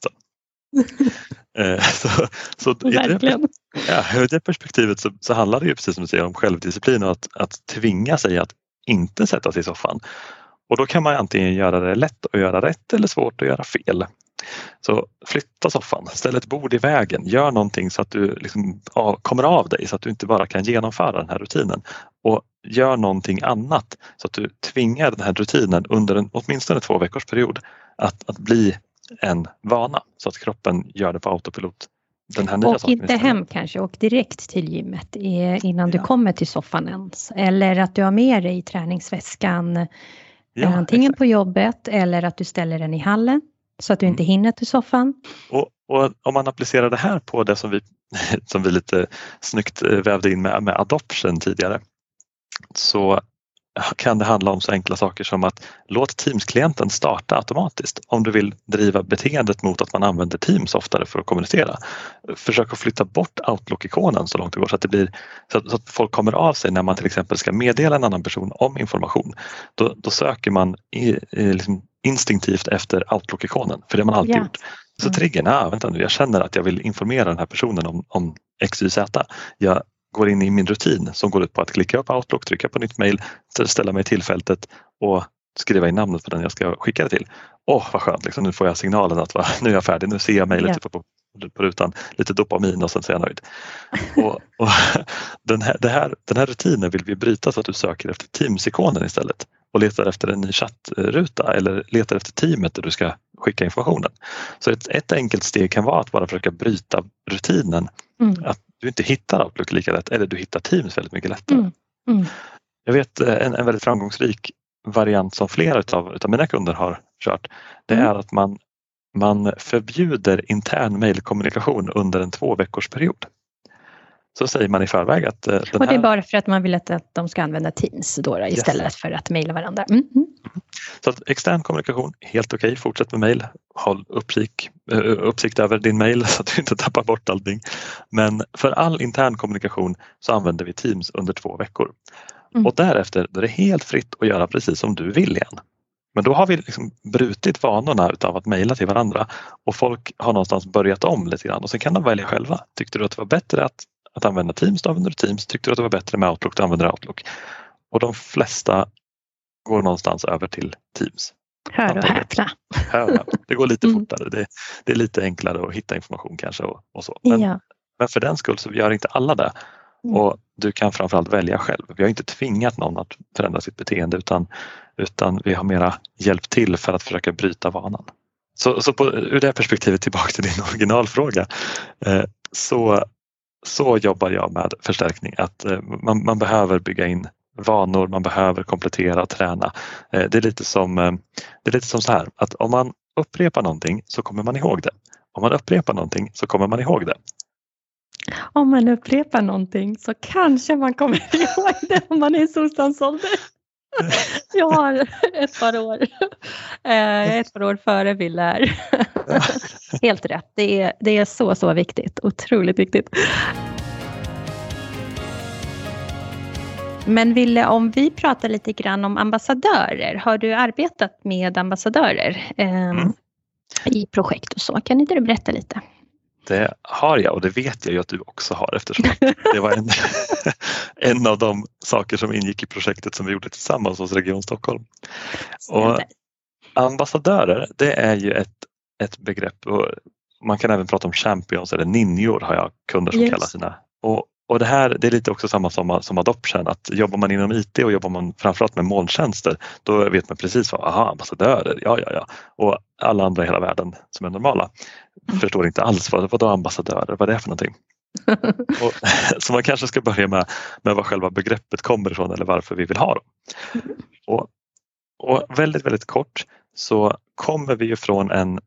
[SPEAKER 2] Så i det perspektivet så handlar det ju, precis som du säger, om självdisciplin och att tvinga sig att inte sätta sig i soffan. Och då kan man antingen göra det lätt att göra rätt eller svårt att göra fel. Så flytta soffan, ställ ett bord i vägen, gör någonting så att du liksom kommer av dig, så att du inte bara kan genomföra den här rutinen. Och gör någonting annat så att du tvingar den här rutinen under åtminstone 2 veckors period att bli en vana, så att kroppen gör det på autopilot. Den här nya
[SPEAKER 3] och inte hem kanske, och direkt till gymmet innan du kommer till soffan ens. Eller att du har med dig i träningsväskan antingen på jobbet eller att du ställer den i hallen så att du inte hinner till soffan.
[SPEAKER 2] Och om man applicerar det här på det som vi lite snyggt vävde in med adoption tidigare, så kan det handla om så enkla saker som att låt Teams-klienten starta automatiskt om du vill driva beteendet mot att man använder Teams oftare för att kommunicera. Försök att flytta bort Outlook-ikonen så långt det går, så att det blir så att folk kommer av sig när man till exempel ska meddela en annan person om information. Då söker man liksom instinktivt efter Outlook-ikonen, för det har man alltid gjort. Så triggern, vänta nu, jag känner att jag vill informera den här personen om XYZ. Jag går in i min rutin som går ut på att klicka upp Outlook, trycka på nytt mejl, ställa mig i tillfältet och skriva in namnet på den jag ska skicka det till. Vad skönt, liksom, nu får jag signalen att nu är jag färdig, nu ser jag mejlet på rutan, lite dopamin och sen så är jag nöjd. Och den här rutinen vill vi bryta så att du söker efter Teams-ikonen istället och letar efter en ny chattruta eller letar efter teamet där du ska skicka informationen. Så ett enkelt steg kan vara att bara försöka bryta rutinen, att du inte hittar Outlook lika lätt, eller du hittar Teams väldigt mycket lättare. Jag vet en väldigt framgångsrik variant som flera utav mina kunder har kört, det är att man förbjuder intern mejlkommunikation under en 2 veckors period. Så säger man i förväg att...
[SPEAKER 3] och det är bara för att man vill att de ska använda Teams då istället för att mejla varandra.
[SPEAKER 2] Så att extern kommunikation, helt okej. Fortsätt med mejl. Håll uppsikt över din mejl så att du inte tappar bort allting. Men för all intern kommunikation så använder vi Teams under 2 veckor. Och därefter är det helt fritt att göra precis som du vill igen. Men då har vi liksom brutit vanorna utav att mejla till varandra, och folk har någonstans börjat om lite grann, och sen kan de välja själva. Tyckte du att det var bättre att använda Teams, då använder du Teams. Tyckte du att det var bättre med Outlook, då använder du Outlook. Och de flesta går någonstans över till Teams.
[SPEAKER 3] Hör och häpna.
[SPEAKER 2] Det går lite fortare. Det är lite enklare att hitta information kanske och så. Men för den skull så gör inte alla det. Och du kan framförallt välja själv. Vi har inte tvingat någon att förändra sitt beteende, utan vi har mera hjälpt till för att försöka bryta vanan. Så ur det perspektivet, tillbaka till din originalfråga, så jobbar jag med förstärkning. Att man behöver bygga in vanor, man behöver komplettera och träna. Det är lite som så här, att om man upprepar någonting så kommer man ihåg det. Om man upprepar någonting så kommer man ihåg det.
[SPEAKER 3] Om man upprepar någonting så kanske man kommer ihåg det om man är i solstansålder. Jag har ett par år före Ville här. Helt rätt. Det är så viktigt. Otroligt viktigt. Men Ville, om vi pratar lite grann om ambassadörer. Har du arbetat med ambassadörer i projekt och så? Kan inte du berätta lite?
[SPEAKER 2] Det har jag, och det vet jag ju att du också har, eftersom det var en av de saker som ingick i projektet som vi gjorde tillsammans hos Region Stockholm. Och ambassadörer, det är ju ett begrepp, och man kan även prata om champions eller ninjor, har jag kunder som kallar sina. Och det är lite också samma som adoption, att jobbar man inom IT och jobbar man framförallt med molntjänster, då vet man precis vad, ambassadörer, ja. Och alla andra i hela världen som är normala förstår inte alls vad ambassadörer, vad det är för någonting. Så man kanske ska börja med vad själva begreppet kommer ifrån eller varför vi vill ha dem. Och väldigt, väldigt kort så kommer vi ju från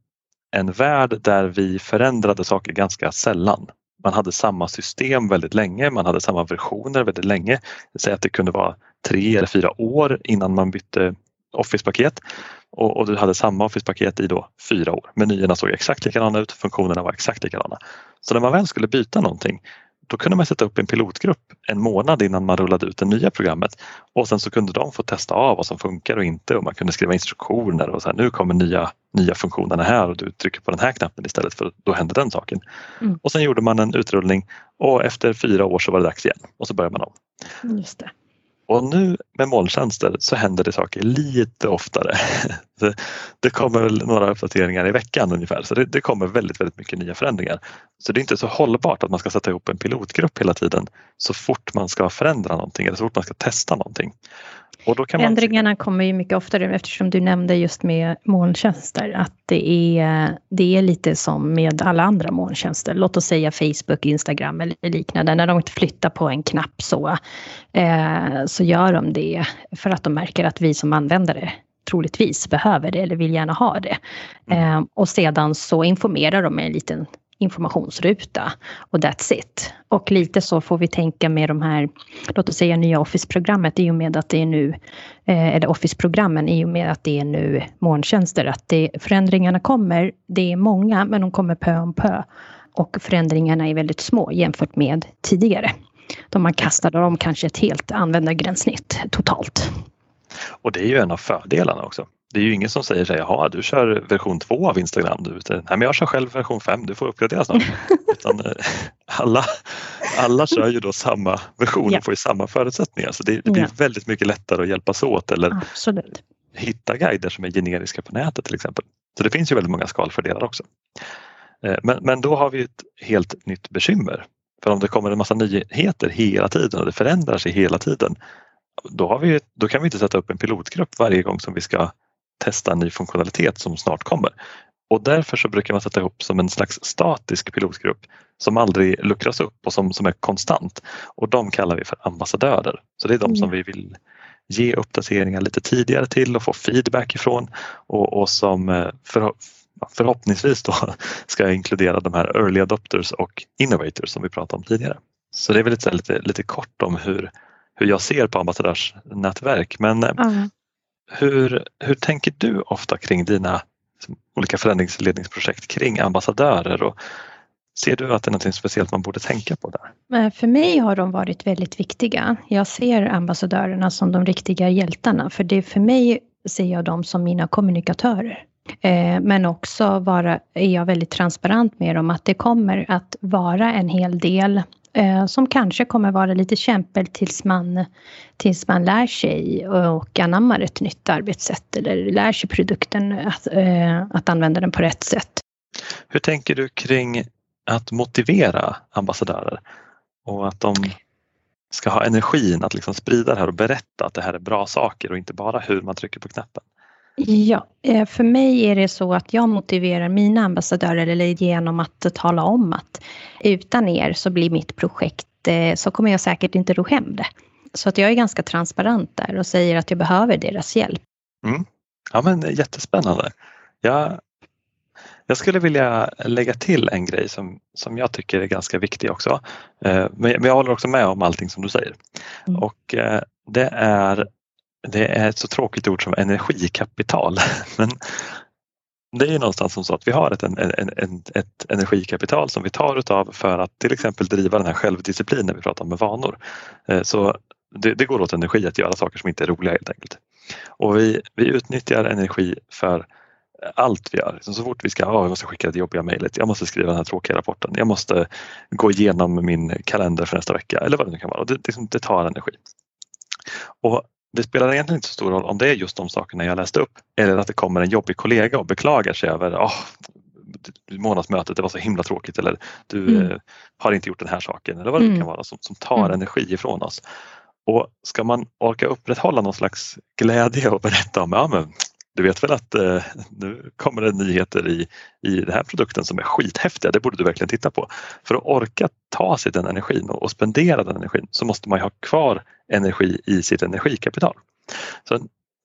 [SPEAKER 2] en värld där vi förändrade saker ganska sällan. Man hade samma system väldigt länge, man hade samma versioner väldigt länge. Säg att det kunde vara 3 eller 4 år innan man bytte Office-paket och du hade samma Office-paket i då 4 år. Menyerna såg exakt likadana ut, funktionerna var exakt likadana. Så när man väl skulle byta någonting, då kunde man sätta upp en pilotgrupp en månad innan man rullade ut det nya programmet och sen så kunde de få testa av vad som funkar och inte och man kunde skriva instruktioner och så här, nu kommer nya funktionerna här och du trycker på den här knappen istället för då händer den saken. Och sen gjorde man en utrullning och efter 4 år så var det dags igen och så började man om.
[SPEAKER 3] Just det.
[SPEAKER 2] Och nu med molntjänster så händer det saker lite oftare. Det kommer väl några uppdateringar i veckan ungefär så det kommer väldigt, väldigt mycket nya förändringar. Så det är inte så hållbart att man ska sätta ihop en pilotgrupp hela tiden så fort man ska förändra någonting eller så fort man ska testa någonting. Och då kan
[SPEAKER 3] Förändringarna kommer ju mycket oftare eftersom du nämnde just med molntjänster att det är lite som med alla andra molntjänster. Låt oss säga Facebook, Instagram eller liknande. När de inte flyttar på en knapp så gör de det för att de märker att vi som användare troligtvis behöver det eller vill gärna ha det. Och sedan så informerar de med en liten informationsruta och that's it. Och lite så får vi tänka med de här, låt oss säga nya Office-programmet i och med att det är nu, eller Office-programmen i och med att det är nu molntjänster, att förändringarna kommer, det är många men de kommer pö om pö och förändringarna är väldigt små jämfört med tidigare. Då man kastade dem kanske ett helt användargränssnitt totalt.
[SPEAKER 2] Och det är ju en av fördelarna också. Det är ju ingen som säger så här, jaha, du kör version 2 av Instagram. Nej, men jag kör själv version 5, du får uppgradera snart. Utan alla kör ju då samma version och får ju samma förutsättningar. Så det blir väldigt mycket lättare att hjälpas åt eller
[SPEAKER 3] Absolut.
[SPEAKER 2] hitta guider som är generiska på nätet till exempel. Så det finns ju väldigt många skalfördelar också. Men då har vi ett helt nytt bekymmer. För om det kommer en massa nyheter hela tiden och det förändrar sig hela tiden, då kan vi inte sätta upp en pilotgrupp varje gång som vi ska testa en ny funktionalitet som snart kommer. Och därför så brukar man sätta ihop som en slags statisk pilotgrupp som aldrig luckras upp och som är konstant. Och de kallar vi för ambassadörer. Så det är de som vi vill ge uppdateringar lite tidigare till och få feedback ifrån och som förhoppningsvis då ska inkludera de här early adopters och innovators som vi pratade om tidigare. Så det är väl lite kort om hur jag ser på ambassadörsnätverk. Men hur tänker du ofta kring dina olika förändringsledningsprojekt kring ambassadörer och ser du att det är något speciellt man borde tänka på där?
[SPEAKER 3] För mig har de varit väldigt viktiga. Jag ser ambassadörerna som de riktiga hjältarna för mig ser jag dem som mina kommunikatörer. Men också är jag väldigt transparent med dem att det kommer att vara en hel del som kanske kommer vara lite kämpel tills man lär sig och anammar ett nytt arbetssätt eller lär sig produkten att använda den på rätt sätt.
[SPEAKER 2] Hur tänker du kring att motivera ambassadörer och att de ska ha energin att liksom sprida det här och berätta att det här är bra saker och inte bara hur man trycker på knappen?
[SPEAKER 3] Ja, för mig är det så att jag motiverar mina ambassadörer genom att tala om att utan er så blir mitt projekt, så kommer jag säkert inte ro hem det. Så att jag är ganska transparent där och säger att jag behöver deras hjälp.
[SPEAKER 2] Ja men jättespännande. Jag skulle vilja lägga till en grej som jag tycker är ganska viktig också. Men jag håller också med om allting som du säger. Och det är ett så tråkigt ord som energikapital. Men det är ju någonstans som så att vi har ett energikapital som vi tar utav för att till exempel driva den här självdisciplinen vi pratar om med vanor. Så det går åt energi att göra saker som inte är roliga helt enkelt. Och vi utnyttjar energi för allt vi gör. Så fort vi jag måste skicka det jobbiga mejlet, jag måste skriva den här tråkiga rapporten, jag måste gå igenom min kalender för nästa vecka eller vad det nu kan vara. Det tar energi. Och det spelar egentligen inte så stor roll om det är just de sakerna jag läste upp eller att det kommer en jobbig kollega och beklagar sig över månadsmötet, det var så himla tråkigt eller du har inte gjort den här saken eller vad det kan vara som tar energi ifrån oss. Och ska man orka upprätthålla någon slags glädje och berätta om men du vet väl att nu kommer det nyheter i den här produkten som är skithäftiga, det borde du verkligen titta på. För att orka ta sig den energin och spendera den energin så måste man ju ha kvar energi i sitt energikapital. Så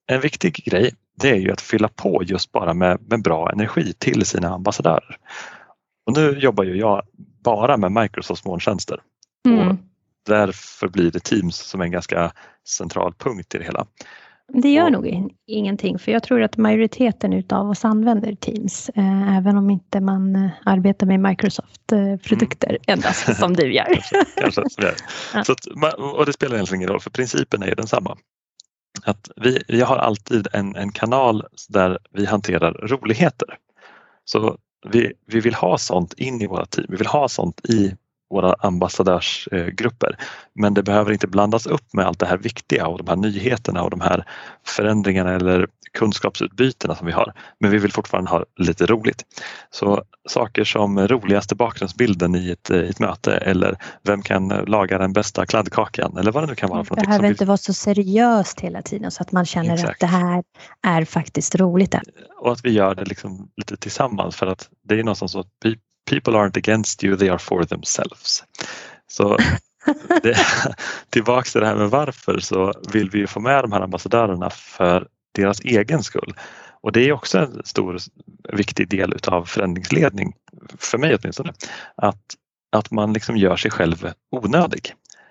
[SPEAKER 2] en viktig grej, det är ju att fylla på just bara med bra energi till sina ambassadörer. Och nu jobbar ju jag bara med Microsofts molntjänster. Och därför blir det Teams som en ganska central punkt i det hela.
[SPEAKER 3] Det gör nog ingenting, för jag tror att majoriteten utav oss använder Teams, även om inte man arbetar med Microsoft-produkter endast som du gör.
[SPEAKER 2] Kanske. Ja. Så att, och det spelar egentligen ingen roll, för principen är densamma. Att vi har alltid en kanal där vi hanterar roligheter. Så vi vill ha sånt in i våra team, vi vill ha sånt i våra ambassadörsgrupper. Men det behöver inte blandas upp med allt det här viktiga och de här nyheterna och de här förändringarna eller kunskapsutbytena som vi har. Men vi vill fortfarande ha lite roligt. Så saker som roligaste bakgrundsbilden i ett möte, eller vem kan laga den bästa kladdkakan, eller vad det nu kan vara för något.
[SPEAKER 3] Det behöver inte vara så seriöst hela tiden så att man känner att det här är faktiskt roligt.
[SPEAKER 2] Och att vi gör det liksom lite tillsammans, för att det är någonstans så att people aren't against you, they are for themselves. Så tillbaka till det här med varför, så vill vi få med de här ambassadörerna för deras egen skull. Och det är också en stor viktig del utav förändringsledning, för mig åtminstone, att man liksom gör sig själv onödig.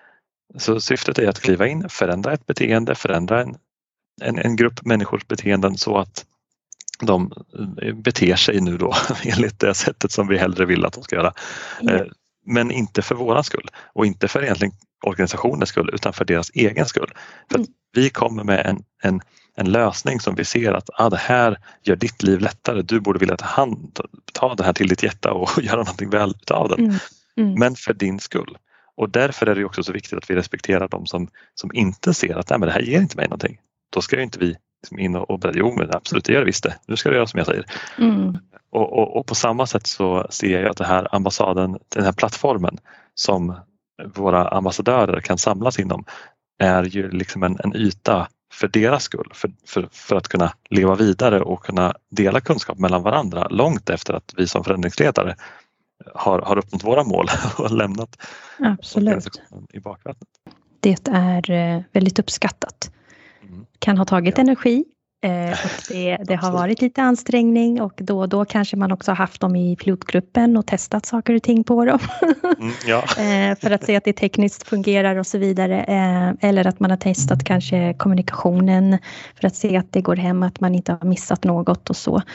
[SPEAKER 2] Så syftet är att kliva in, förändra ett beteende, förändra en grupp människors beteenden så att de beter sig nu då enligt det sättet som vi hellre vill att de ska göra. Men inte för våran skull och inte för egentligen organisationens skull, utan för deras egen skull. För att vi kommer med en lösning som vi ser att det här gör ditt liv lättare. Du borde vilja ta det här till ditt hjärta och göra någonting väl av den. Men för din skull. Och därför är det också så viktigt att vi respekterar de som inte ser att men det här ger inte mig någonting. Då ska ju inte vi in och berätta, jo men absolut, det gör det visst det. Nu ska du göra som jag säger. Och på samma sätt så ser jag att det här ambassaden, den här plattformen som våra ambassadörer kan samlas inom, är ju liksom en yta för deras skull, för att kunna leva vidare och kunna dela kunskap mellan varandra långt efter att vi som förändringsledare har uppnått våra mål och lämnat organisationen i bakvattnet.
[SPEAKER 3] Det är väldigt uppskattat. Kan ha tagit energi. Och det har varit lite ansträngning, och då kanske man också har haft dem i pilotgruppen och testat saker och ting på dem. För att se att det tekniskt fungerar och så vidare. Eller att man har testat kanske kommunikationen för att se att det går hem, att man inte har missat något och så.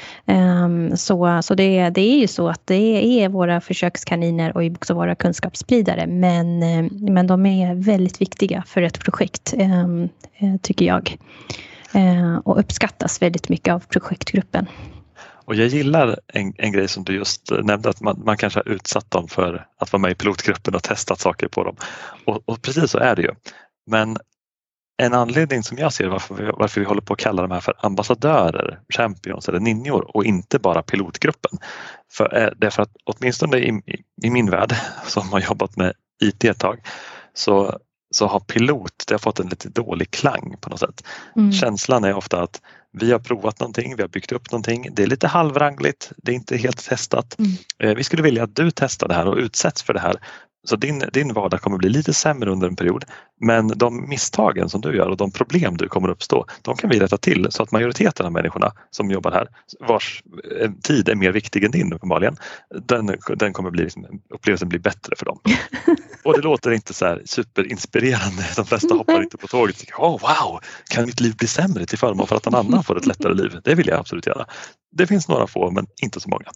[SPEAKER 3] Så det är ju så att det är våra försökskaniner och också våra kunskapsspridare. Men de är väldigt viktiga för ett projekt, tycker jag. Och uppskattas väldigt mycket av projektgruppen.
[SPEAKER 2] Och jag gillar en grej som du just nämnde, att man kanske har utsatt dem för att vara med i pilotgruppen och testat saker på dem. Och precis så är det ju. Men en anledning som jag ser varför vi håller på att kalla de här för ambassadörer, champions eller ninjor och inte bara pilotgruppen. Det är för att åtminstone i min värld, som har jobbat med IT ett tag, så har det har fått en lite dålig klang på något sätt. Känslan är ofta att vi har provat någonting, vi har byggt upp någonting, det är lite halvrangligt, det är inte helt testat. Vi skulle vilja att du testar det här och utsätts för det här. Så din vardag kommer bli lite sämre under en period, men de misstagen som du gör och de problem du kommer uppstå, de kan vi rätta till så att majoriteten av människorna som jobbar här, vars tid är mer viktig än din uppenbarligen, den kommer bli, upplevelsen blir bättre för dem. Och det låter inte så här superinspirerande. De flesta hoppar inte på tåget och tycker, wow, kan mitt liv bli sämre till förmån för att någon annan får ett lättare liv? Det vill jag absolut göra. Det finns några få, men inte så många.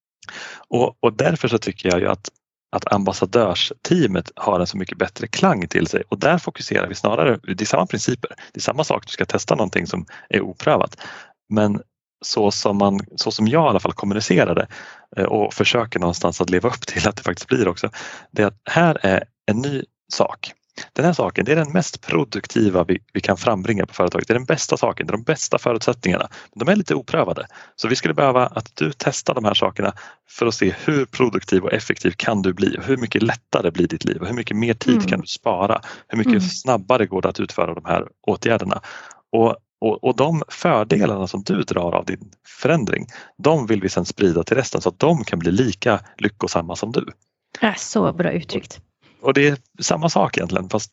[SPEAKER 2] Och därför så tycker jag ju att ambassadörsteamet har en så mycket bättre klang till sig, och där fokuserar vi snarare, det är samma principer, det är samma sak, du ska testa någonting som är oprövat, men så som jag i alla fall kommunicerar det och försöker någonstans att leva upp till att det faktiskt blir också, det är att här är en ny sak. Den här saken, det är den mest produktiva vi kan frambringa på företaget. Det är den bästa saken, det är de bästa förutsättningarna. De är lite oprövade. Så vi skulle behöva att du testar de här sakerna för att se hur produktiv och effektiv kan du bli. Hur mycket lättare blir ditt liv och hur mycket mer tid kan du spara. Hur mycket snabbare går det att utföra de här åtgärderna. Och de fördelarna som du drar av din förändring, de vill vi sedan sprida till resten så att de kan bli lika lyckosamma som du.
[SPEAKER 3] Så bra uttryckt.
[SPEAKER 2] Och det är samma sak egentligen, fast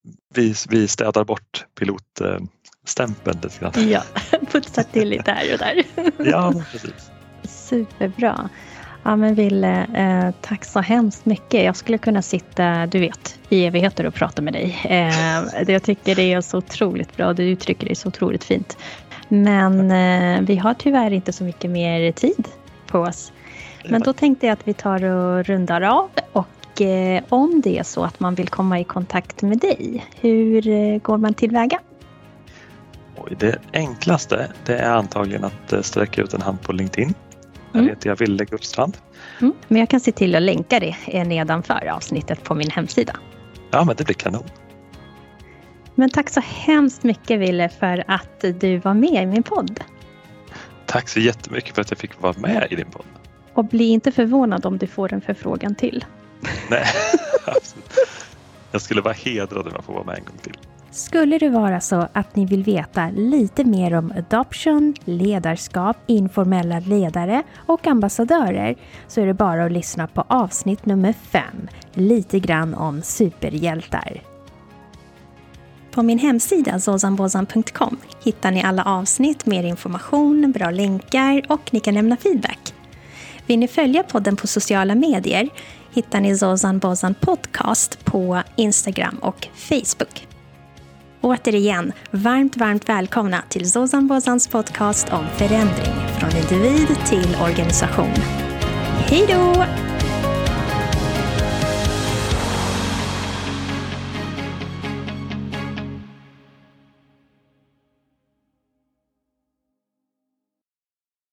[SPEAKER 2] vi städar bort pilotstämpeln lite grann.
[SPEAKER 3] Ja, putsar till lite här och där.
[SPEAKER 2] Ja, precis.
[SPEAKER 3] Superbra. Ja, men Ville, tack så hemskt mycket. Jag skulle kunna sitta, du vet, i evigheter och prata med dig. Jag tycker det är så otroligt bra. Du uttrycker det så otroligt fint. Men vi har tyvärr inte så mycket mer tid på oss. Men då tänkte jag att vi tar och rundar av. Och om det är så att man vill komma i kontakt med dig, hur går man tillväga?
[SPEAKER 2] Det enklaste, det är antagligen att sträcka ut en hand på LinkedIn. Där heter jag Ville Gullstrand.
[SPEAKER 3] Men jag kan se till att länka det nedanför avsnittet på min hemsida.
[SPEAKER 2] Ja, men det blir kanon.
[SPEAKER 3] Men tack så hemskt mycket, Ville, för att du var med i min podd.
[SPEAKER 2] Tack så jättemycket för att jag fick vara med i din podd.
[SPEAKER 3] Och bli inte förvånad om du får en förfrågan till.
[SPEAKER 2] Nej, absolut. Jag skulle vara hedrad om jag får vara med en gång till.
[SPEAKER 1] Skulle det vara så att ni vill veta lite mer om adoption, ledarskap, informella ledare och ambassadörer, så är det bara att lyssna på avsnitt nummer 5, lite grann om superhjältar. På min hemsida zozanbozan.com hittar ni alla avsnitt, mer information, bra länkar och ni kan lämna feedback. Vill ni följa podden på sociala medier hittar ni Zozan Bozan Podcast på Instagram och Facebook. Återigen, varmt välkomna till Zozan Bozans podcast om förändring från individ till organisation. Hej då!